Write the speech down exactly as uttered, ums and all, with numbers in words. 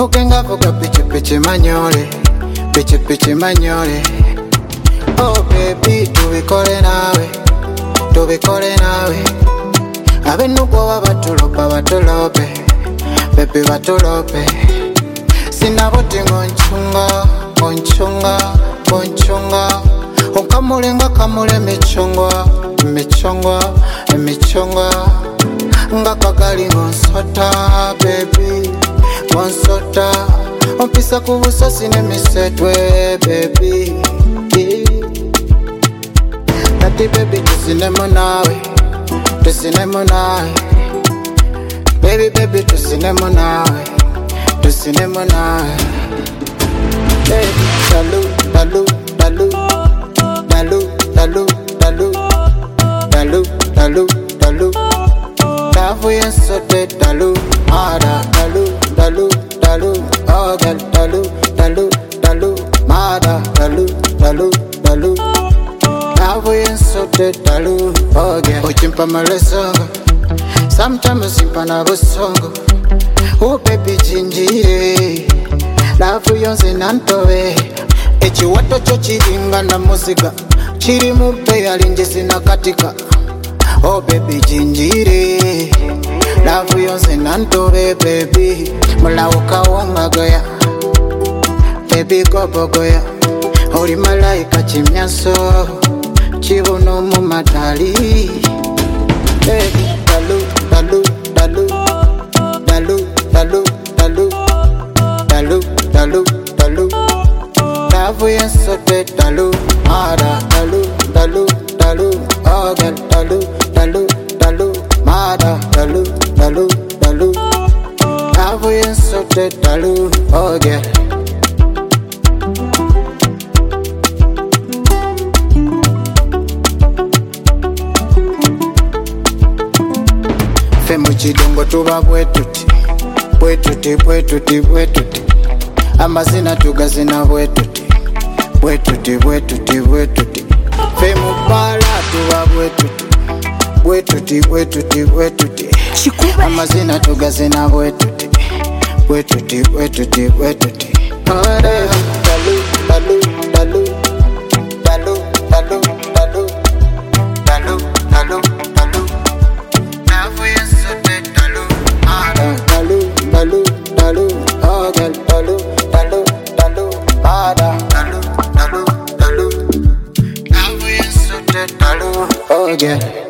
Mukenga vuga pichi pichi manyole, pichi pichi manyole. Oh baby, tubikole nawe, tubikole nawe. Abenuko wabatulopa batulope, baby batulope. Sinaboti ngonchunga, ngonchunga, ngonchunga. Unkamulenga kamule michungwa, michungwa, michungwa. Ngakagali ngonsota, baby, ngonsota. Umpisa kubuso sine misetwe, baby. Tati baby tusinemo nawe, tusinemo nawe. Baby baby tusinemo nawe, tusinemo nawe. Baby dalu, dalu, dalu. Dalu, dalu, dalu. Dalu, dalu, dalu. Davu yensote dalu. Mada, dalu, dalu, dalu. Oh girl, dalu, dalu, dalu. Mada, dalu, dalu, dalu. Davu yensote dalu. Oh girl, uchimpa malesongo. Sometimes simpa na busongo. Oh baby jinjire. Davu yonse nantowe. Echi wato cho chiringa na muzika. Chiri mupe ya linjesi na katika. Oh baby jinjire. Lavu yonse nantowe baby. Mula uka wonga goya. Baby gobo goya. Ori malaika chimyaso. Chibuno mumatali. Baby dalu, dalu, dalu. Dalu, dalu, dalu. Dalu, dalu, dalu. Davu yensote dalu. Mada, dalu, dalu, dalu. Oh girl, dalu, dalu, dalu. Mada, dalu, dalu, dalu. Davu yensote dalu. Oh girl. Femu chidongo tuba bwetuti. Bwetuti, bwetuti, bwetuti. Amazina tugazina bwetuti. Bwetuti, bwetuti, bwetuti. Femu bala tuba bwetuti. Bwetuti, bwetuti, bwetuti. Amazina tugazina bwetuti. Bwetuti, bwetuti, bwetuti. Dalu, dalu, dalu. Dalu, dalu, dalu. Dalu, dalu, dalu. Davu yensote dalu. Dalu, dalu, dalu. Oh girl, dalu, dalu, dalu. Mada, dalu, dalu, dalu. Davu yensote dalu. Oh girl.